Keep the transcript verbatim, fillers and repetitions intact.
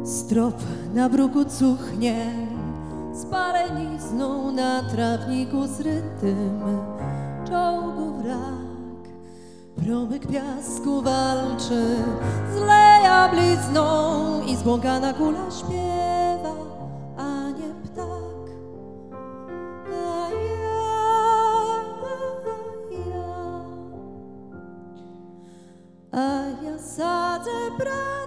Strop na bruku cuchnie, spalenizną na trawniku zrytym. Czołgu wrak, promyk piasku walczy z leja blizną i zbłąkana kula śpiewa, a nie ptak. A ja, ja, a ja sadzę brak.